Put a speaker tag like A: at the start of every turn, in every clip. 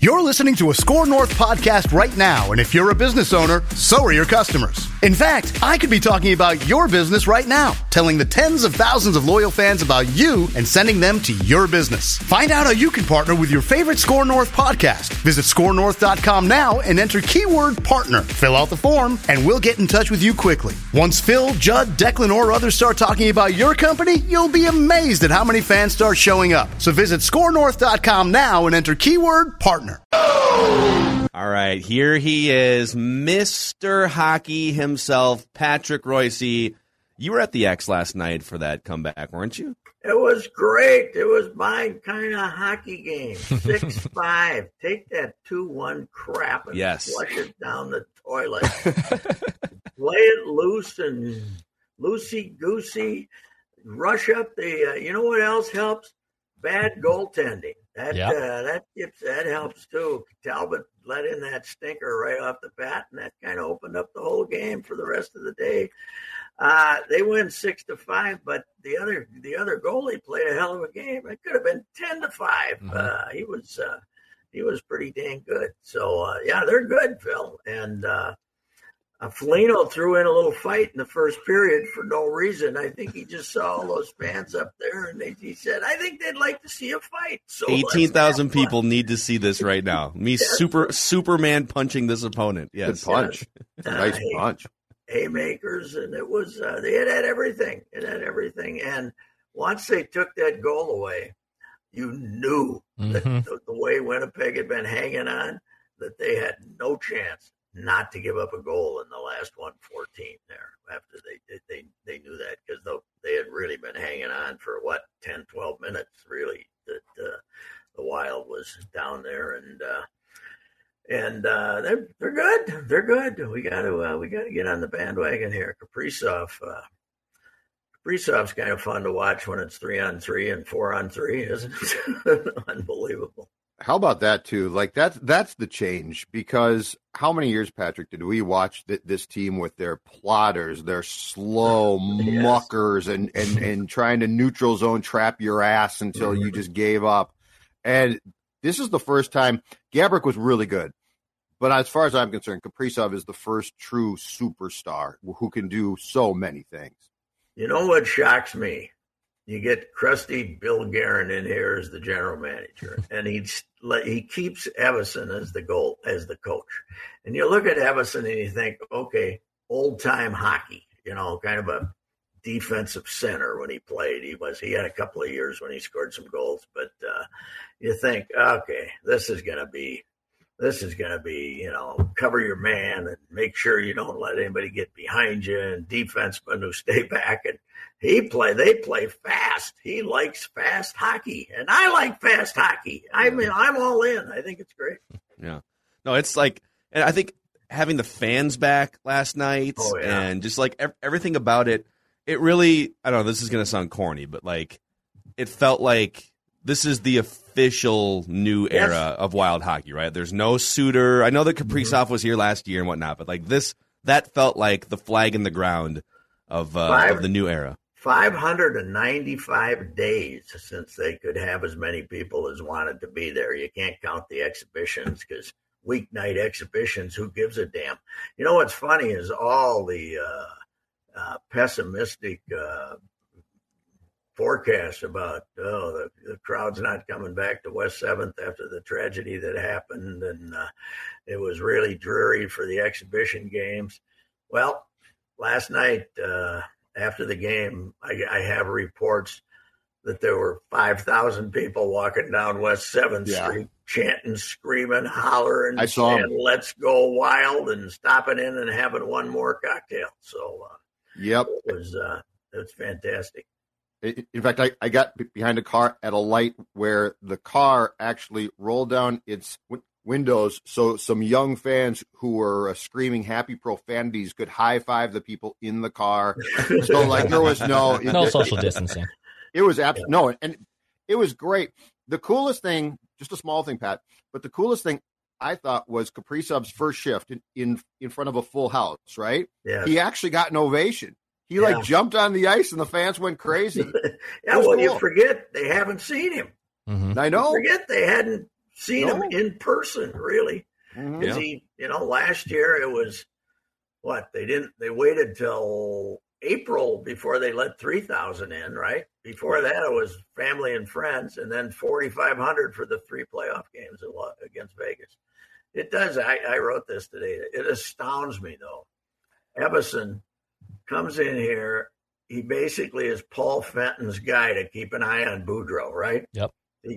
A: You're listening to a Score North podcast right now, and if you're a business owner, so are your customers. In fact, I could be talking about your business right now, telling the tens of thousands of loyal fans about you and sending them to your business. Find out how you can partner with your favorite Score North podcast. Visit scorenorth.com now and enter keyword partner. Fill out the form, and we'll get in touch with you quickly. Once Phil, Judd, Declan, or others start talking about your company, you'll be amazed at how many fans start showing up. So visit scorenorth.com now and enter keyword partner.
B: All right, here he is, Mr. Hockey himself, Patrick Royce. You were at the X last night for that comeback, weren't you?
C: It was great. It was my kind of hockey game. 6-5. Take that 2-1 crap and flush it down the toilet. Play it loose and loosey-goosey. Rush up the you know what else helps? Bad goaltending. That helps too. Talbot let in that stinker right off the bat, and that kind of opened up the whole game for the rest of the day. They win 6-5, but the other goalie played a hell of a game. It could have been 10-5. Mm-hmm. He was pretty dang good. So they're good, Phil. And Foligno threw in a little fight in the first period for no reason. I think he just saw all those fans up there, and he said, "I think they'd like to see a fight." So
B: 18,000 people need to see this right now. Me, Superman punching this opponent. Yes,
D: good punch, nice punch.
C: Haymakers, and it was they had everything. It had everything, and once they took that goal away, you knew that the way Winnipeg had been hanging on, that they had no chance not to give up a goal in the last 1:14 there. After they knew that, because they had really been hanging on for 10-12 minutes really, that the Wild was down there, and they're good. They're good. We got to get on the bandwagon here. Kaprizov's kind of fun to watch when it's 3-on-3 and 4-on-3, isn't it? Unbelievable.
D: How about that too? Like that's the change, because how many years, Patrick, did we watch this team with their plotters, their slow muckers, and trying to neutral zone trap your ass until you just gave up? And this is the first time. Gaborik was really good, but as far as I'm concerned, Kaprizov is the first true superstar who can do so many things.
C: You know what shocks me? You get crusty Bill Guerin in here as the general manager, and he keeps Evason as the coach. And you look at Evason and you think, okay, old time hockey, kind of a defensive center when he played. He had a couple of years when he scored some goals, but you think, okay, this is going to be, cover your man and make sure you don't let anybody get behind you, and defensemen who stay back. And they play fast. He likes fast hockey, and I like fast hockey. I mean, I'm all in. I think it's great.
B: Yeah. No, it's like, and I think having the fans back last night and just like everything about it, it really, I don't know, this is going to sound corny, but like, it felt like this is the official new era of Wild hockey, right? There's no Suter. I know that Kaprizov was here last year and whatnot, but like that felt like the flag in the ground of the new era.
C: 595 days since they could have as many people as wanted to be there. You can't count the exhibitions, because weeknight exhibitions, who gives a damn? You know what's funny is all the pessimistic forecasts about the crowd's not coming back to West 7th after the tragedy that happened, and it was really dreary for the exhibition games. Well, last night after the game, I have reports that there were 5,000 people walking down West 7th Street, chanting, screaming, hollering, saying, "Let's go Wild," and stopping in and having one more cocktail. So it's fantastic.
D: In fact, I got behind a car at a light where the car actually rolled down its windows so some young fans who were screaming happy profanities could high-five the people in the car. So, like, there was no
E: social distancing.
D: It was no, and it was great. The coolest thing, just a small thing, Pat, but the coolest thing I thought was Kaprizov's first shift in front of a full house, right?
C: Yeah.
D: He actually got an ovation. He jumped on the ice and the fans went crazy.
C: Cool. You forget they haven't seen him.
D: Mm-hmm. I know.
C: You forget they hadn't seen him in person, really.
B: Yeah.
C: He, last year it was they waited till April before they let 3,000 in, right? Before that it was family and friends, and then 4,500 for the 3 playoff games against Vegas. It does. I wrote this today. It astounds me, though. Evason comes in here. He basically is Paul Fenton's guy to keep an eye on Boudreau, right?
E: Yep.
C: They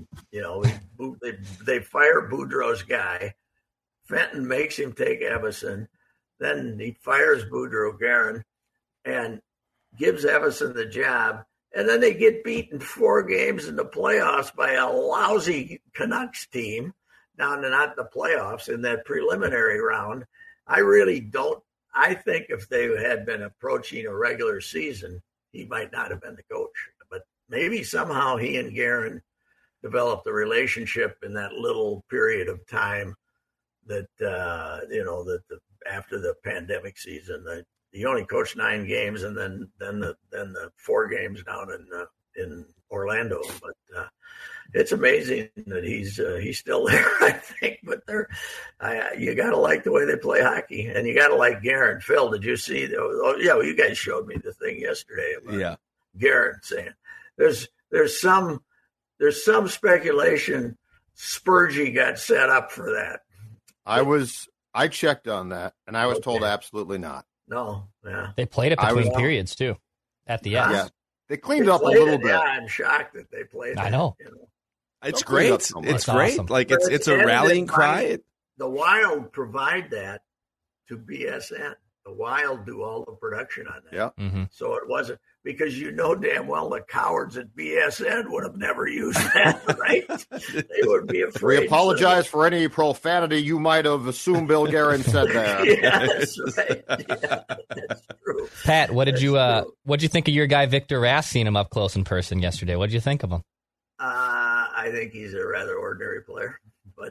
C: fire Boudreau's guy. Fenton makes him take Evason. Then he fires Boudreau Guerin and gives Evason the job. And then they get beaten 4 games in the playoffs by a lousy Canucks team down to not the playoffs in that preliminary round. I think if they had been approaching a regular season, he might not have been the coach. But maybe somehow he and Guerin developed a relationship in that little period of time that, after the pandemic season, he only coached 9 games and then the 4 games down in Orlando. But it's amazing that he's still there, I think. But you got to like the way they play hockey, and you got to like Guerin. Phil, did you see? You guys showed me the thing yesterday about Guerin saying there's some speculation Spurgey got set up for that.
D: I checked on that, and I was told absolutely not.
C: No, yeah.
E: They played it between periods too, at the end.
D: Yeah, they cleaned up a little bit.
C: Yeah, I'm shocked that they played.
E: I know.
B: It's great. It's great.
E: Awesome.
B: Like it's a rallying cry.
C: The Wild provide that to BSN. The Wild do all the production on that.
D: Yeah.
E: Mm-hmm.
C: So it wasn't because damn well the cowards at BSN would have never used that, right? They would be afraid.
D: We apologize for any profanity you might have assumed Bill Guerin said there.
C: Yeah, that's right. Yeah, that's true.
E: Pat, what did you think of your guy Victor Rask? Seeing him up close in person yesterday. What did you think of him?
C: I think he's a rather ordinary player, but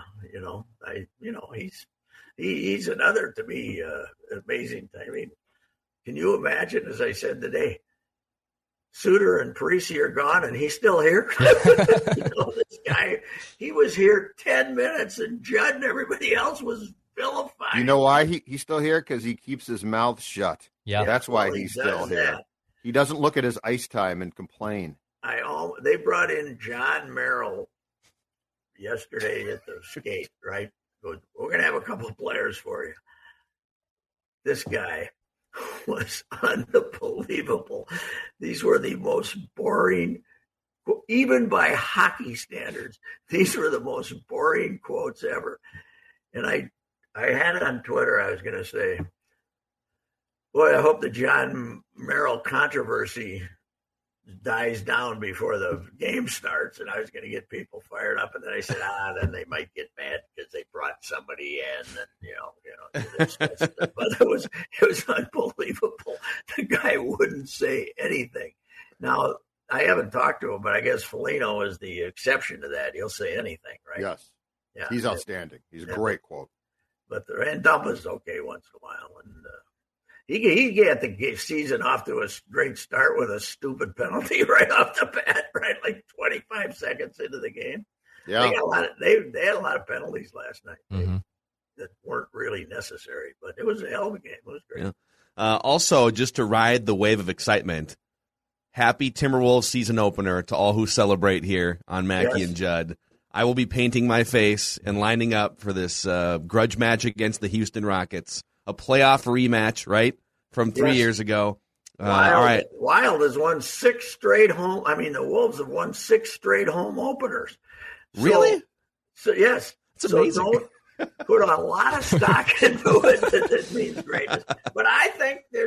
C: he's another, to me, amazing. I mean, can you imagine, as I said today, Suter and Parisi are gone and he's still here? This guy, he was here 10 minutes and Judd and everybody else was vilified.
D: You know why he's still here? Because he keeps his mouth shut.
E: Yeah.
D: That's why he's still here.
C: That.
D: He doesn't look at his ice time and complain.
C: They brought in John Merrill yesterday at the skate, right? We're going to have a couple of players for you. This guy was unbelievable. These were the most boring, even by hockey standards, these were the most boring quotes ever. And I had it on Twitter. I was going to say, boy, I hope the John Merrill controversy dies down before the game starts, and I was going to get people fired up, and then I said, then they might get mad because they brought somebody in, and but it was unbelievable. The guy wouldn't say anything. Now I haven't talked to him, but I guess Foligno is the exception to that. He'll say anything, right?
D: Yes,
C: yeah,
D: he's outstanding. He's a great quote.
C: But and Dumpa's okay once in a while, and. He got the season off to a great start with a stupid penalty right off the bat, right? Like 25 seconds into the game.
D: Yeah.
C: They had a lot of penalties last night
E: Mm-hmm.
C: that weren't really necessary, but it was a hell of a game. It was great.
B: Yeah. Also, just to ride the wave of excitement, happy Timberwolves season opener to all who celebrate here on Mackey and Judd. I will be painting my face and lining up for this grudge match against the Houston Rockets. A playoff rematch, right, from 3 years ago. All right.
C: Wild has won 6 straight home. I mean, the Wolves have won 6 straight home openers.
B: Really?
C: So yes.
B: That's amazing.
C: Don't put a lot of stock into it that means greatness. But I think they're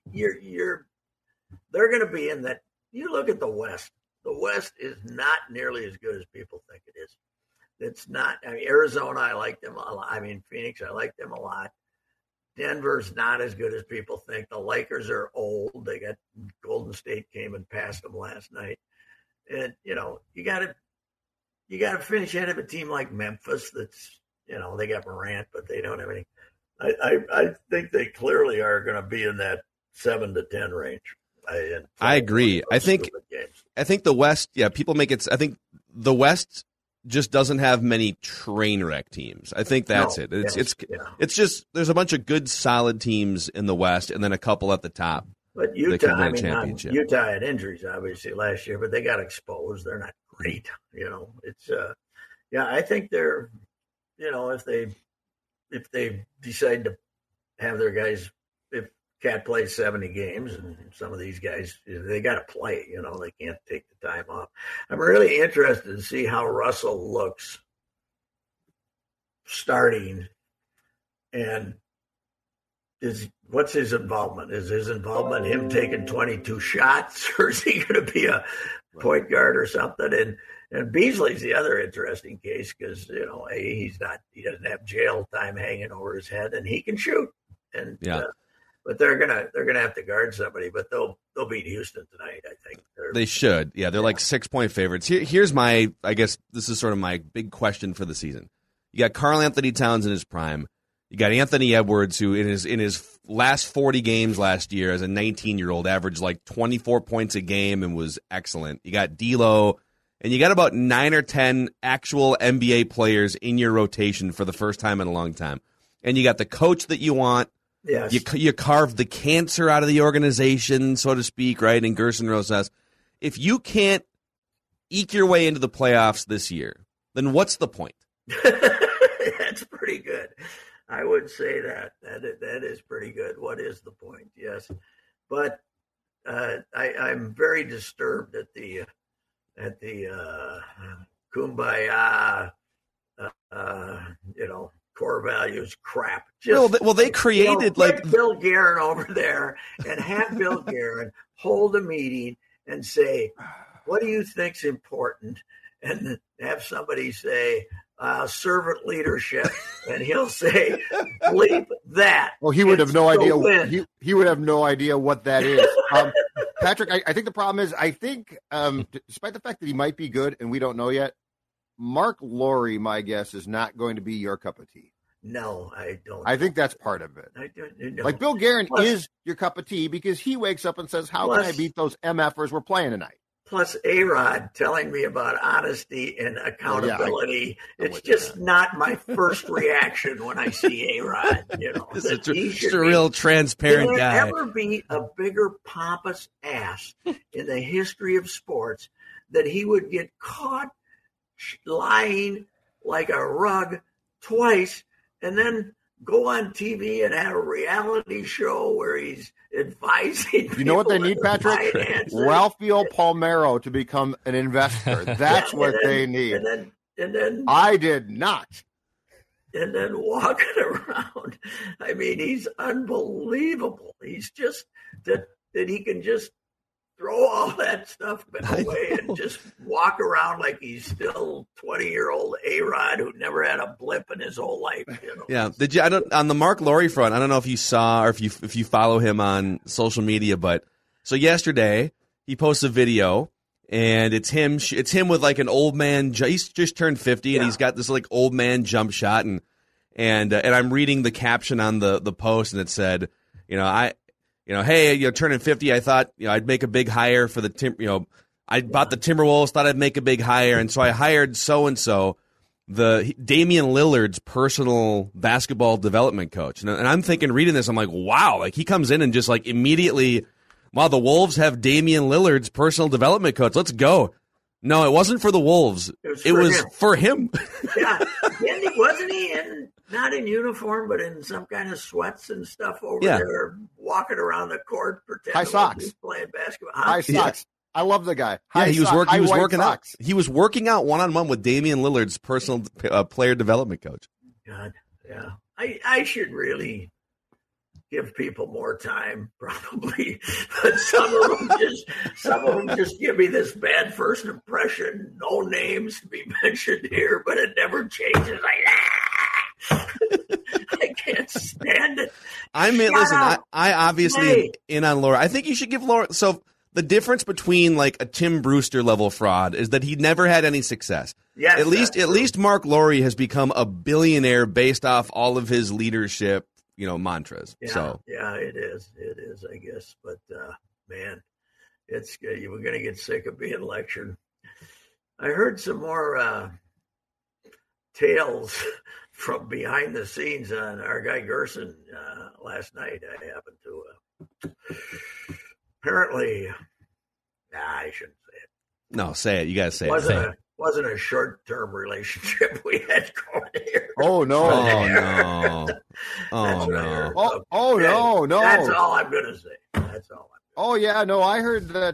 C: going to be in that. You look at the West. The West is not nearly as good as people think it is. It's not. I mean, Arizona, I like them a lot. I mean, Phoenix, I like them a lot. Denver's not as good as people think. The Lakers are old. They got Golden State came and passed them last night. And, you got to finish ahead of a team like Memphis that's, they got Morant, but they don't have any. I think they clearly are going to be in that 7 to 10 range.
B: I agree. I think the West, people make it. I think the West just doesn't have many train wreck teams. I think that's it. It's just there's a bunch of good, solid teams in the West, and then a couple at the top.
C: But Utah, Utah had injuries obviously last year, but they got exposed. They're not great, It's I think they're, if they decide to have their guys, if Cat plays 70 games, and some of these guys, they got to play. They can't take the time off. I'm really interested to see how Russell looks starting, and what's his involvement? Is his involvement him taking 22 shots, or is he going to be a point guard or something? And Beasley's the other interesting case because he doesn't have jail time hanging over his head, and he can shoot. And but they're gonna have to guard somebody, but they'll beat Houston tonight. I think
B: they should. Yeah, they're like 6-point favorites. Here's I guess this is sort of my big question for the season. You got Karl-Anthony Towns in his prime. You got Anthony Edwards, who in his last 40 games last year as a 19-year-old averaged like 24 points a game and was excellent. You got D'Lo, and you got about 9 or 10 actual NBA players in your rotation for the first time in a long time. And you got the coach that you want.
C: Yes.
B: You carved the cancer out of the organization, so to speak, right, in Gerson Rosas. If you can't eke your way into the playoffs this year, then what's the point?
C: That's pretty good. I would say that is pretty good. What is the point? Yes, but I'm very disturbed at the kumbaya, core values crap.
B: They created
C: Bill Guerin over there and have Bill Guerin hold a meeting and say, "What do you think's important?" And have somebody say, servant leadership, and he'll say, "Bleep that."
D: Well, he would have no idea. He would have no idea what that is. Patrick, I think the problem is, despite the fact that he might be good and we don't know yet, Mark Lowry, my guess, is not going to be your cup of tea.
C: No, I don't.
D: I think that's part of it.
C: I don't know.
D: Like Bill Guerin is your cup of tea because he wakes up and says, "How can I beat those MFers we're playing tonight?"
C: Plus A-Rod telling me about honesty and accountability. It's just not my first reaction when I see A-Rod.
B: He's a real transparent guy.
C: Can there ever be a bigger pompous ass in the history of sports that he would get caught lying like a rug twice and then go on TV and have a reality show where he's advising people?
D: You know what they need, Patrick? Ralphio Palmeiro to become an investor. That's what they need.
C: And then
D: I did not.
C: And then walking around. I mean, he's unbelievable. He's just that he can just throw all that stuff away and just walk around like he's still 20-year-old A-Rod who never had a blip in his whole life.
B: Yeah. On the Mark Lowry front, I don't know if you saw or if you follow him on social media, but so yesterday he posts a video and it's him with like an old man. He's just turned 50 and he's got this like old man jump shot and I'm reading the caption on the post and it said, hey, turning 50, I thought, I'd make a big hire for the I bought the Timberwolves, thought I'd make a big hire, and so I hired so-and-so, Damian Lillard's personal basketball development coach. And I'm thinking, reading this, I'm like, wow, like he comes in and just like immediately, wow, the Wolves have Damian Lillard's personal development coach. Let's go. No, it wasn't for the Wolves. It was for him.
C: Yeah. Wasn't he not in uniform, but in some kind of sweats and stuff over there, walking around the court, pretending he's playing basketball.
D: High socks. I love the guy.
B: He was working out. He was working out one-on-one with Damian Lillard's personal player development coach.
C: God, yeah. I should really give people more time, probably, but some of them just give me this bad first impression. No names to be mentioned here, but it never changes. I can't stand it.
B: I obviously am in on Laura. I think you should give Laura. So the difference between like a Tim Brewster level fraud is that he never had any success.
C: Yes,
B: at least Mark Lowry has become a billionaire based off all of his leadership, mantras.
C: Yeah, it is, I guess. But man, it's we're gonna get sick of being lectured. I heard some more tales from behind the scenes on our guy Gerson last night. I happened to apparently. I shouldn't say it.
B: No, say it. You gotta say it.
C: Wasn't a short-term relationship we had going here.
D: Oh no!
B: Oh no! Oh no!
D: Oh no!
C: That's all I'm gonna say. That's all.
D: Oh yeah, no. I heard that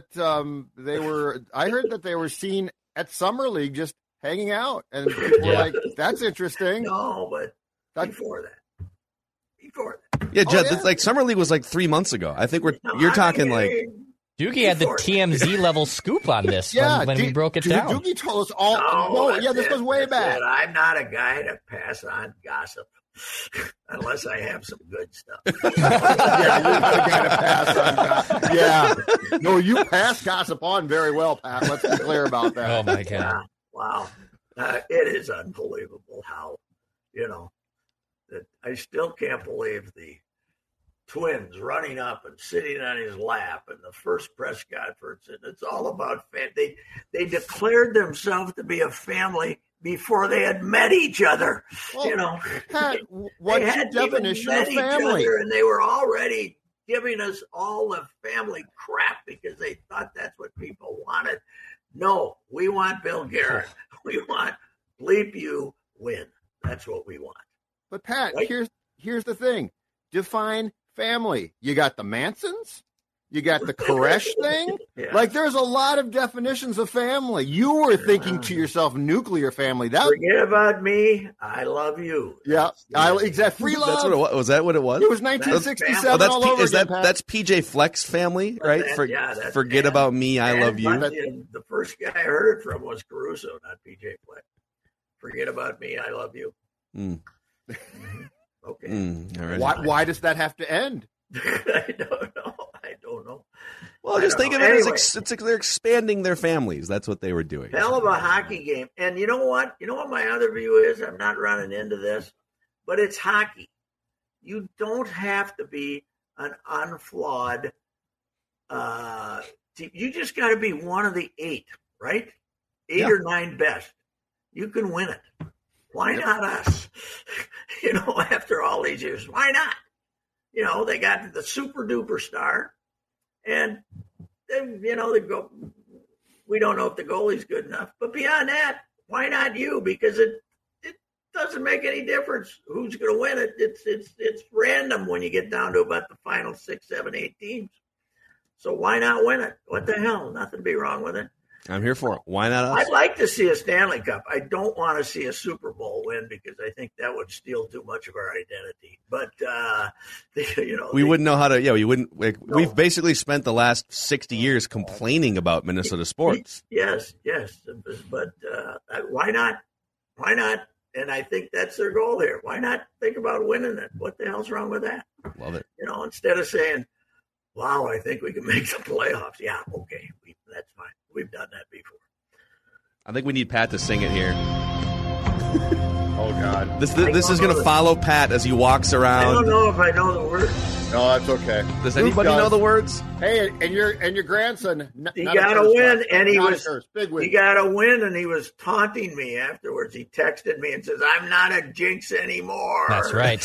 D: they were seen at Summer League just hanging out, and people were like, "That's interesting."
C: No, but before that.
B: Yeah, Jed. It's like Summer League was like 3 months ago. I think you're talking like.
E: Doogie had the TMZ level scoop on this when we broke it down.
D: Doogie told us all. This was way back.
C: I'm not a guy to pass on gossip unless I have some good stuff.
D: Yeah, you're not a guy to pass on gossip. Yeah. No, you pass gossip on very well, Pat. Let's be clear about that.
E: Oh, my God.
C: Yeah. Wow. It is unbelievable how, that I still can't believe the Twins running up and sitting on his lap in the first press conference, and it's all about family. They declared themselves to be a family before they had met each other.
D: Well, Pat, what's the definition of family?
C: And they were already giving us all the family crap because they thought that's what people wanted. No, we want Bill Guerin. We want bleep you win. That's what we want.
D: But Pat, right? here's the thing. Define family. You got the Mansons. You got the Koresh thing. Yeah. Like, there's a lot of definitions of family. You were thinking to yourself, nuclear family.
C: Forget about me. I love you.
D: Yeah, exactly. Free love.
B: That's what it was. Was that what it was?
D: It was 1967 all over again, Pat.
B: That's PJ Fleck's family, right? Forget about me. I love you.
C: The first guy I heard it from was Caruso, not PJ Fleck. Forget about me. I love you.
B: Mm.
C: Okay.
D: Why does that have to end?
C: I don't know.
B: Well, just think of it as they're expanding their families. That's what they were doing.
C: Hell of a hockey game. And you know what? You know what my other view is? I'm not running into this, but it's hockey. You don't have to be an unflawed team. You just got to be one of the 8, right? 8 or 9 best. You can win it. Why not us? After all these years, why not? They got the super duper star, and then, they go. We don't know if the goalie's good enough, but beyond that, why not you? Because it doesn't make any difference who's going to win it. It's random when you get down to about the final 6, 7, 8 teams. So why not win it? What the hell? Nothing to be wrong with it.
B: I'm here for it. Why not us?
C: I'd like to see a Stanley Cup. I don't want to see a Super Bowl win because I think that would steal too much of our identity. But,
B: we wouldn't know how to. Yeah, we wouldn't. No. We've basically spent the last 60 years complaining about Minnesota sports.
C: Yes. But why not? Why not? And I think that's their goal here. Why not think about winning it? What the hell's wrong with that?
B: Love it.
C: Instead of saying, wow, I think we can make the playoffs. Yeah, okay. That's fine. We've done that before.
B: I think we need Pat to sing it here.
D: Oh, God.
B: This is going to follow Pat as he walks around.
C: I don't know if I know the words.
D: No, that's okay.
B: Does anybody know the words?
D: Hey, and your grandson.
C: He got to win, and he got to win, and he was taunting me afterwards. He texted me and says, "I'm not a jinx anymore."
E: That's right.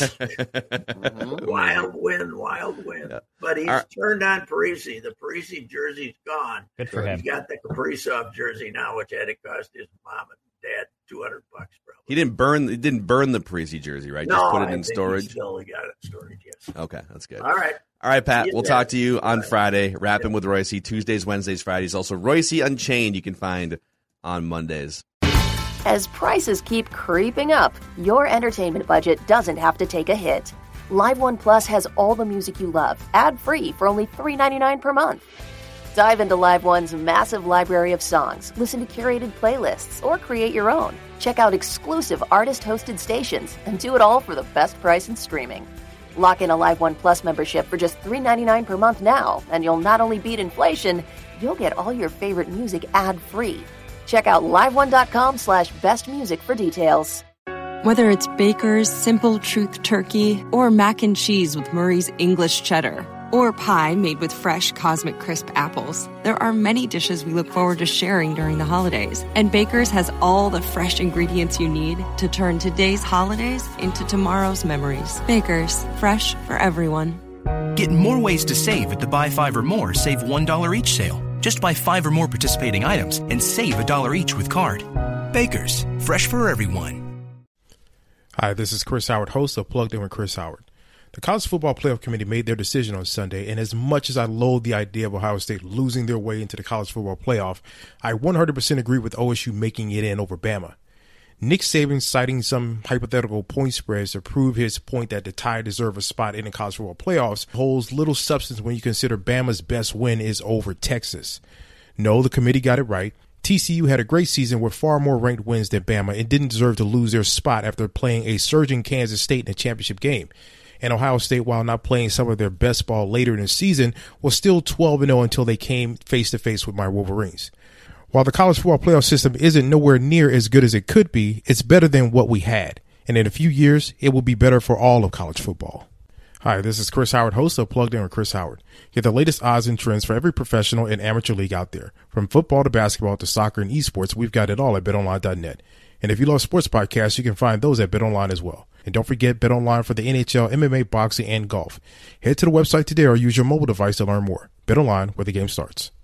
C: Wild win. Yeah. But he's turned on Parise. The Parise jersey's gone.
E: Good for him.
C: He's got the Kaprizov jersey now, which had to cost his mom and dad $200 probably.
B: He didn't burn the Parise jersey, right?
C: No,
B: just put it in
C: I think
B: storage.
C: He still got it in storage. Yes.
B: Okay, that's good.
C: All
B: right, Pat. We'll talk to you on Friday. Rapping with Royce Tuesdays, Wednesdays, Fridays. Also, Royce Unchained you can find on Mondays.
F: As prices keep creeping up, your entertainment budget doesn't have to take a hit. Live One Plus has all the music you love, ad-free for only $3.99 per month. Dive into Live One's massive library of songs, listen to curated playlists, or create your own. Check out exclusive artist-hosted stations and do it all for the best price in streaming. Lock in a Live One Plus membership for just $3.99 per month now, and you'll not only beat inflation, you'll get all your favorite music ad-free. Check out liveone.com/bestmusic for details.
G: Whether it's Baker's Simple Truth Turkey or mac and cheese with Murray's English Cheddar or pie made with fresh Cosmic Crisp apples. There are many dishes we look forward to sharing during the holidays, and Baker's has all the fresh ingredients you need to turn today's holidays into tomorrow's memories. Baker's, fresh for everyone.
H: Get more ways to save at the Buy 5 or More Save $1 each sale. Just buy 5 or more participating items and save $1 each with card. Baker's, fresh for everyone.
I: Hi, this is Chris Howard, host of Plugged In with Chris Howard. The College Football Playoff Committee made their decision on Sunday, and as much as I loathe the idea of Ohio State losing their way into the College Football Playoff, I 100% agree with OSU making it in over Bama. Nick Saban citing some hypothetical point spreads to prove his point that the Tide deserve a spot in the College Football Playoffs holds little substance when you consider Bama's best win is over Texas. No, the committee got it right. TCU had a great season with far more ranked wins than Bama and didn't deserve to lose their spot after playing a surging Kansas State in a championship game. And Ohio State, while not playing some of their best ball later in the season, was still 12-0 until they came face-to-face with my Wolverines. While the college football playoff system isn't nowhere near as good as it could be, it's better than what we had. And in a few years, it will be better for all of college football. Hi, this is Chris Howard, host of Plugged In with Chris Howard. Get the latest odds and trends for every professional and amateur league out there. From football to basketball to soccer and esports, we've got it all at BetOnline.net. And if you love sports podcasts, you can find those at BetOnline as well. And don't forget BetOnline for the NHL, MMA, boxing, and golf. Head to the website today or use your mobile device to learn more. BetOnline, where the game starts.